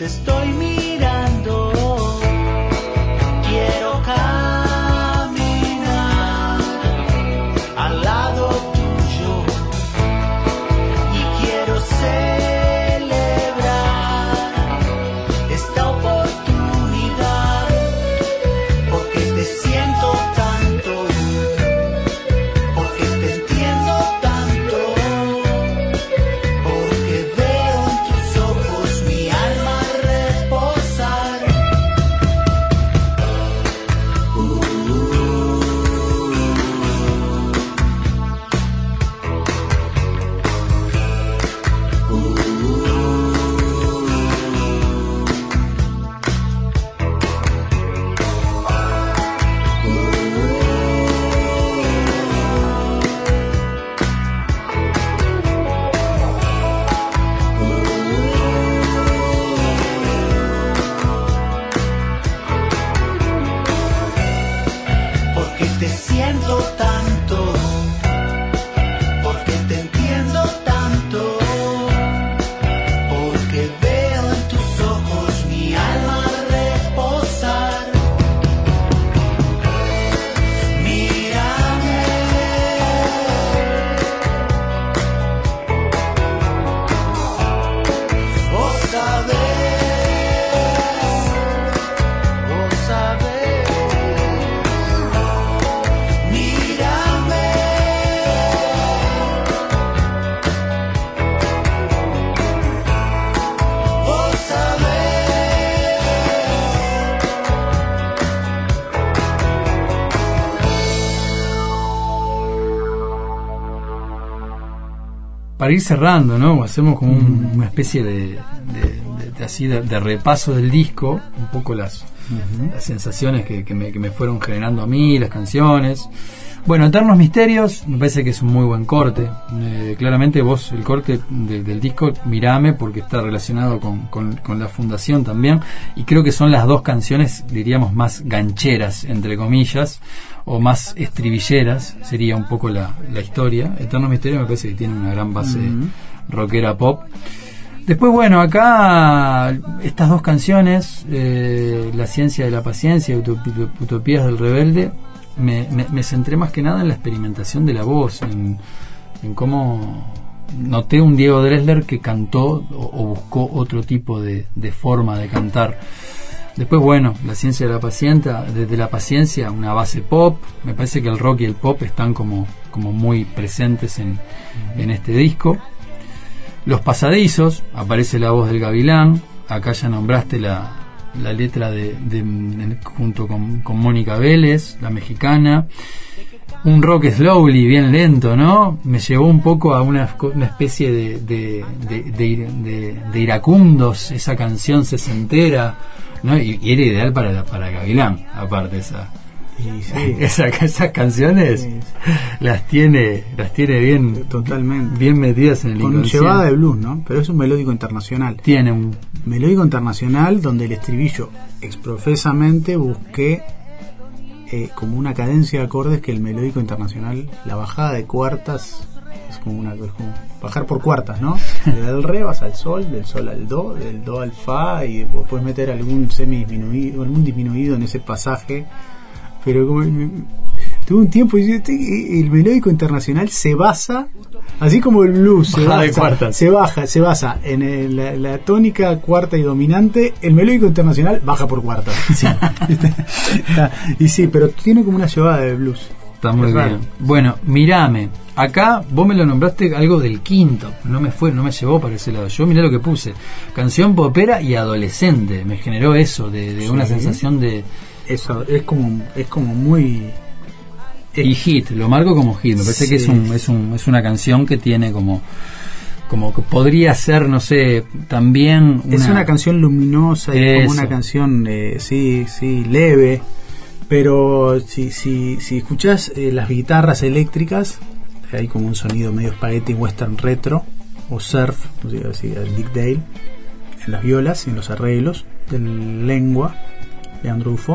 te estoy mirando, quiero caminar al lado tuyo y quiero celebrar esta oportunidad, porque te siento tanto, porque te entiendo tanto, porque veo en tus ojos mi alma reposar. Porque te siento tanto, porque te entiendo tanto, porque veo en tus ojos mi alma reposar. Mírame, vos sabés, mírame, vos Para ir cerrando, ¿no? Hacemos como una especie de repaso del disco, un poco las sensaciones que me fueron generando a mí, las canciones. Bueno, Eternos Misterios me parece que es un muy buen corte. Claramente vos, el corte del disco, Mirame, porque está relacionado con la fundación también, y creo que son las dos canciones, diríamos, más gancheras, entre comillas, o más estribilleras, sería un poco la historia. Eternos Misterios me parece que tiene una gran base rockera pop. Después, bueno, acá estas dos canciones, La Ciencia de la Paciencia y Utopías del Rebelde, me centré más que nada en la experimentación de la voz, en cómo noté un Diego Dresler que cantó o buscó otro tipo de forma de cantar. Después, bueno, La Ciencia de la Paciencia, desde la paciencia, una base pop. Me parece que el rock y el pop están como muy presentes en este disco. Los Pasadizos, aparece la voz del Gavilán. Acá ya nombraste la letra junto con Mónica Vélez, la mexicana. Un rock slowly, bien lento, ¿no? Me llevó un poco a una especie de iracundos, esa canción sesentera, ¿no? Y era ideal para Gavilán, aparte esa. Y sí, esas canciones sí, las tiene bien, totalmente bien metidas en el con inconsciente. llevada de blues, ¿no? Pero es un melódico internacional. Tiene un Melódico internacional donde el estribillo exprofesamente busqué como una cadencia de acordes que el melódico internacional, la bajada de cuartas es como bajar por cuartas, ¿no? Del re vas al sol, del sol al do, del do al fa, y puedes meter algún semidisminuido, algún disminuido en ese pasaje. Pero como tuve un tiempo y el melódico internacional se basa, así como el blues se basa en la tónica cuarta y dominante. El melódico internacional baja por cuartas, sí. Y sí, pero tiene como una llevada de blues. Está muy bien. Bueno, Mirame. Acá vos me lo nombraste algo del quinto. No me llevó para ese lado. Yo mirá lo que puse. Canción popera y adolescente. Me generó eso, de una sensación de... Eso es como muy... Y hit, lo marco como hit. Me parece que es una canción que tiene como que podría ser, no sé, también es una canción luminosa, es como una canción leve, pero si escuchás las guitarras eléctricas, hay como un sonido medio spaghetti western retro o surf, así, el Dick Dale en las violas y en los arreglos del Lengua de Andrew Ufo,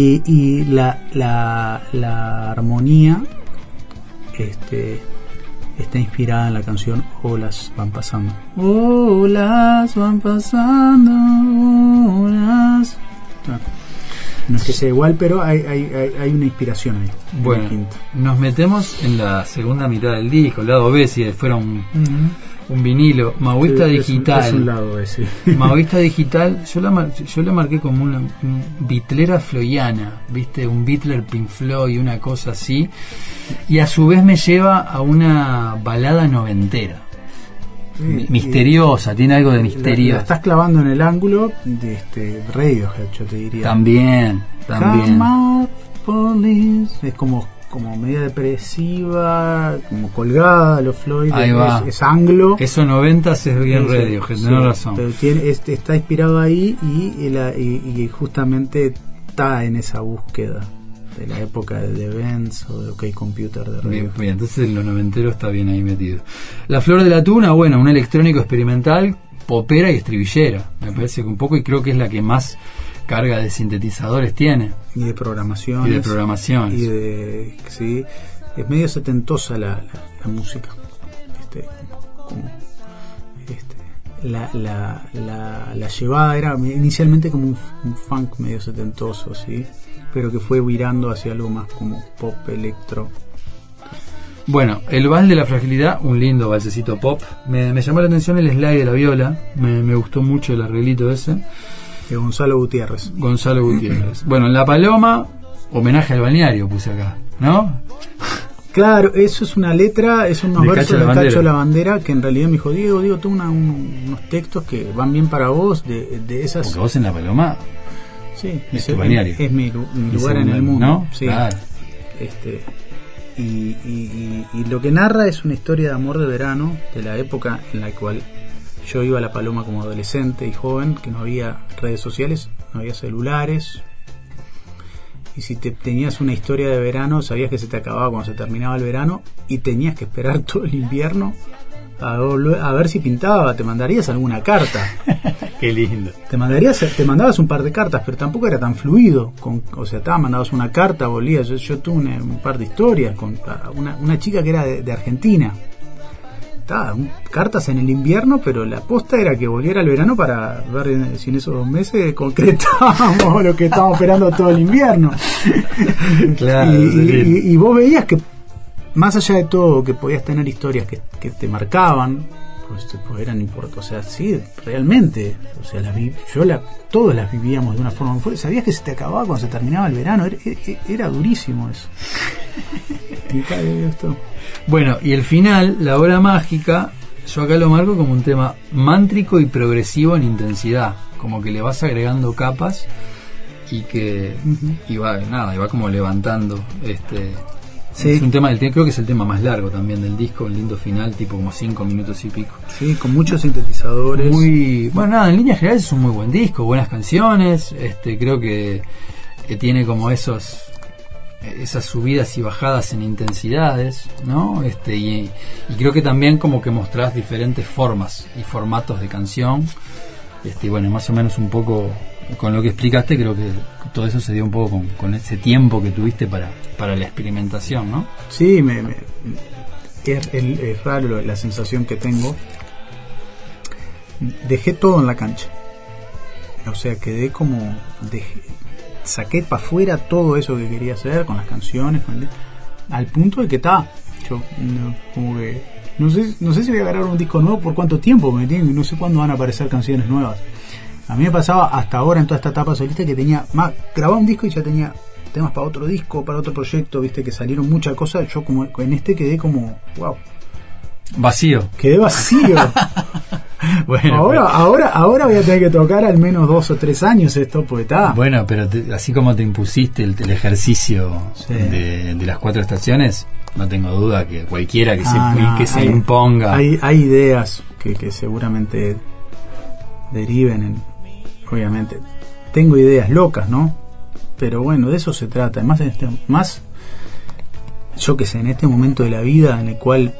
y la armonía está inspirada en la canción Olas van pasando. Olas van pasando, olas. No es que sea igual, pero hay una inspiración ahí. Bueno, nos metemos en la segunda mitad del disco, el lado B, si fuera un vinilo. Maoísta Digital. Es un lado B, sí. Maoísta Digital, yo la marqué como una bitlera floyana, ¿viste? Un Beatler, Pink Floyd, una cosa así. Y a su vez me lleva a una balada noventera. Sí, misteriosa, tiene algo de misterio. La estás clavando en el ángulo de Radiohead, yo te diría. También. Come out, police. Es como media depresiva, como colgada, los Floyd. Ahí va. Es anglo. Eso 90s es bien Radiohead, sí, tenés razón. Pero está inspirado ahí y justamente está en esa búsqueda de la época de The Bends o de OK Computer de Radiohead. Bien, entonces lo noventero está bien ahí metido. La Flor de la Tuna, bueno, un electrónico experimental, popera y estribillera, me parece que un poco, y creo que es la que más carga de sintetizadores tiene. Y de programaciones. Sí, es medio setentosa la música. La llevada era inicialmente como un funk medio setentoso, ¿sí? Pero que fue virando hacia algo más como pop, electro. Bueno, el vals de la fragilidad, un lindo valsecito pop. Me llamó la atención el slide de la viola, me gustó mucho el arreglito ese. De Gonzalo Gutiérrez. Bueno, en La Paloma, homenaje al balneario puse acá, ¿no? Claro, eso es una letra, es unos versos de Cacho de la Bandera, que en realidad me dijo, Diego, tengo unos textos que van bien para vos, de esas... Porque vos en La Paloma... Sí, es tu balneario. Es mi lugar en el mundo, ¿no? Sí. Claro. Y lo que narra es una historia de amor de verano, de la época en la cual yo iba a La Paloma como adolescente y joven, que no había redes sociales, no había celulares, y si tenías una historia de verano, sabías que se te acababa cuando se terminaba el verano y tenías que esperar todo el invierno a ver si pintaba. Te mandarías alguna carta. Qué lindo. Te mandabas un par de cartas, pero tampoco era tan fluido. Mandabas una carta, volvías. Yo tuve un par de historias con una chica que era de Argentina. Cartas en el invierno, pero la posta era que volviera el verano para ver si en esos 2 meses concretábamos lo que estábamos esperando todo el invierno. Claro, y vos veías que más allá de todo, que podías tener historias que te marcaban, pues eran importantes. O sea, sí, realmente, o sea, todos las vivíamos de una forma muy fuerte. Sabías que se te acababa cuando se terminaba el verano. Era durísimo eso. Bueno, y el final, la hora mágica, yo acá lo marco como un tema mántrico y progresivo en intensidad, como que le vas agregando capas y que y va como levantando sí. Es un tema creo que es el tema más largo también del disco, un lindo final, tipo como 5 minutos y pico. Sí, con muchos sintetizadores. En líneas generales es un muy buen disco, buenas canciones, creo que tiene como esas subidas y bajadas en intensidades, ¿no? Y creo que también como que mostrás diferentes formas y formatos de canción. Más o menos un poco con lo que explicaste, creo que todo eso se dio un poco con ese tiempo que tuviste para la experimentación, ¿no? Sí, es raro la sensación que tengo. Dejé todo en la cancha. O sea, saqué para afuera todo eso que quería hacer con las canciones, al punto de que yo no sé si voy a grabar un disco nuevo por cuánto tiempo, no sé cuándo van a aparecer canciones nuevas. A mí me pasaba hasta ahora en toda esta etapa solista que grababa un disco y ya tenía temas para otro disco, para otro proyecto, viste, que salieron muchas cosas. Yo como en quedé como wow, vacío. Quedé vacío. Bueno, ahora voy a tener que tocar al menos 2 o 3 años esto, pues está. Bueno, pero así como te impusiste el ejercicio de las 4 estaciones, no tengo duda que cualquiera que se imponga. Hay ideas que seguramente deriven obviamente. Tengo ideas locas, ¿no? Pero bueno, de eso se trata. Además, yo que sé, en este momento de la vida en el cual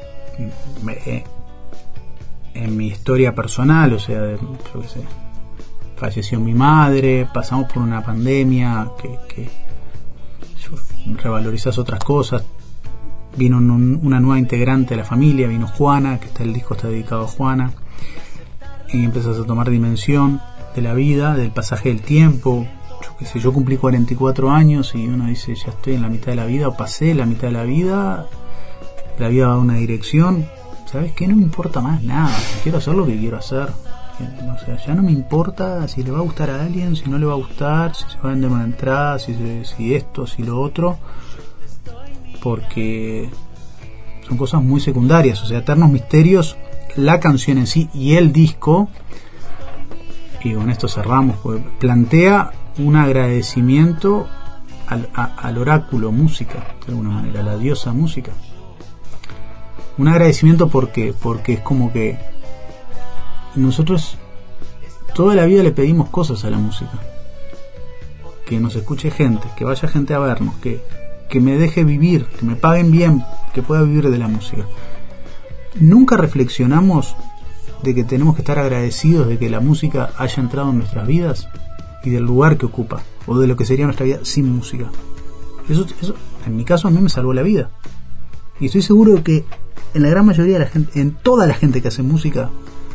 en mi historia personal, o sea, yo qué sé, falleció mi madre, pasamos por una pandemia que revalorizás otras cosas, vino una nueva integrante de la familia, vino Juana, que el disco está dedicado a Juana, y empezás a tomar dimensión de la vida, del pasaje del tiempo. Yo qué sé, yo cumplí 44 años y uno dice, ya estoy en la mitad de la vida, o pasé la mitad de la vida va a una dirección, ¿sabes qué? No me importa más nada, quiero hacer lo que quiero hacer. O sea, ya no me importa si le va a gustar a alguien, si no le va a gustar, si se va a vender una entrada, si esto, si lo otro, porque son cosas muy secundarias. O sea, Eternos Misterios, la canción en sí y el disco, y con esto cerramos, pues, plantea un agradecimiento al oráculo música, de alguna manera, a la diosa música. Un agradecimiento porque es como que nosotros toda la vida le pedimos cosas a la música, que nos escuche gente, que vaya gente a vernos, que me deje vivir, que me paguen bien, que pueda vivir de la música. Nunca reflexionamos de que tenemos que estar agradecidos de que la música haya entrado en nuestras vidas y del lugar que ocupa, o de lo que sería nuestra vida sin música. Eso en mi caso a mí me salvó la vida, y estoy seguro de que en la gran mayoría de la gente, en toda la gente que hace música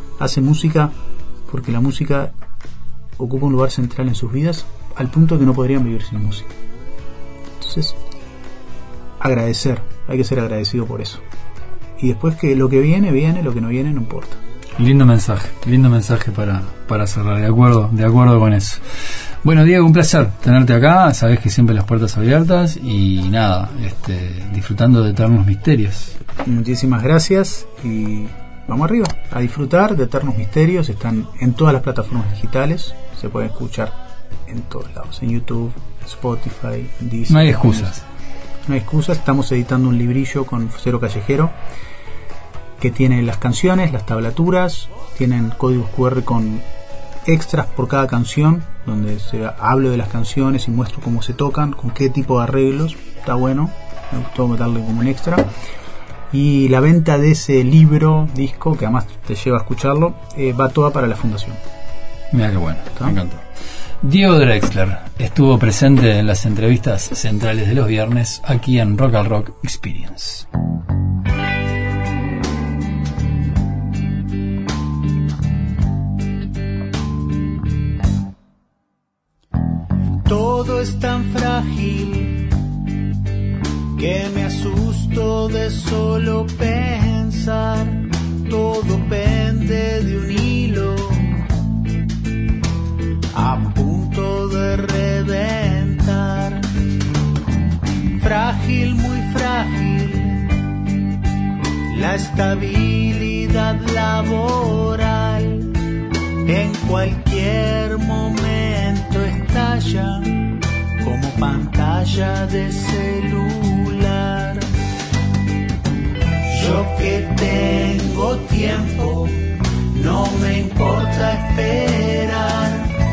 porque la música ocupa un lugar central en sus vidas, al punto de que no podrían vivir sin música. Entonces, agradecer, hay que ser agradecido por eso, y después que lo que viene, lo que no viene no importa. Lindo mensaje para cerrar, de acuerdo con eso. Bueno, Diego, un placer tenerte acá, sabés que siempre las puertas abiertas, y nada, disfrutando de Eternos Misterios. Muchísimas gracias, y vamos arriba, a disfrutar de Eternos Misterios. Están en todas las plataformas digitales, se pueden escuchar en todos lados, en YouTube, Spotify, Disney. No hay excusas. No hay excusas. Estamos editando un librillo con Cero Callejero que tiene las canciones, las tablaturas, tienen códigos QR con extras por cada canción, donde hablo de las canciones y muestro cómo se tocan, con qué tipo de arreglos. Está bueno, me gustó meterle como un extra. Y la venta de ese disco, que además te lleva a escucharlo, va toda para la fundación. Mira qué bueno, me encantó. Diego Drexler estuvo presente en las entrevistas centrales de los viernes aquí en Rock al Rock Experience. Todo es tan frágil que me asusto de solo pensar. Todo pende de un hilo a punto de reventar. Frágil, muy frágil, la estabilidad laboral. En cualquier momento estalla como pantalla de celular. Yo que tengo tiempo, no me importa esperar.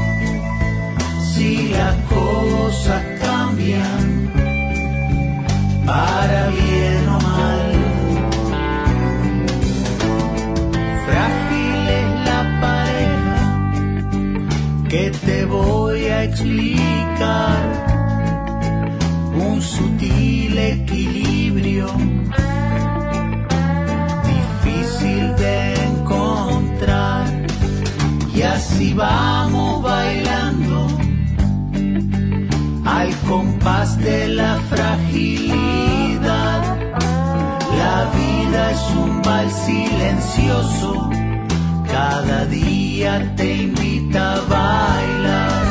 Si las cosas cambian, para bien o mal. Frágil es la pareja que te voy a explicar. Un sutil equilibrio, difícil de encontrar. Y así vamos bailando al compás de la fragilidad. La vida es un vals silencioso, cada día te invita a bailar.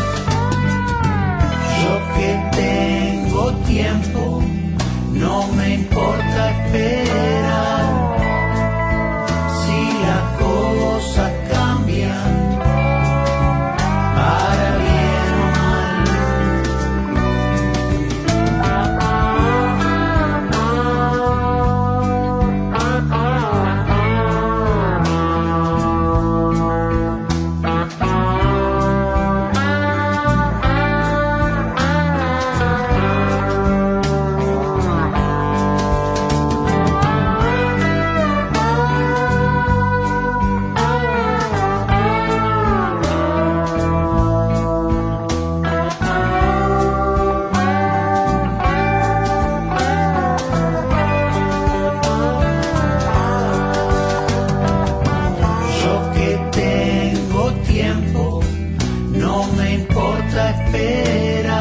Yo que tengo tiempo, no me importa esperar. Si las cosas cambian, para bien o mal. primavera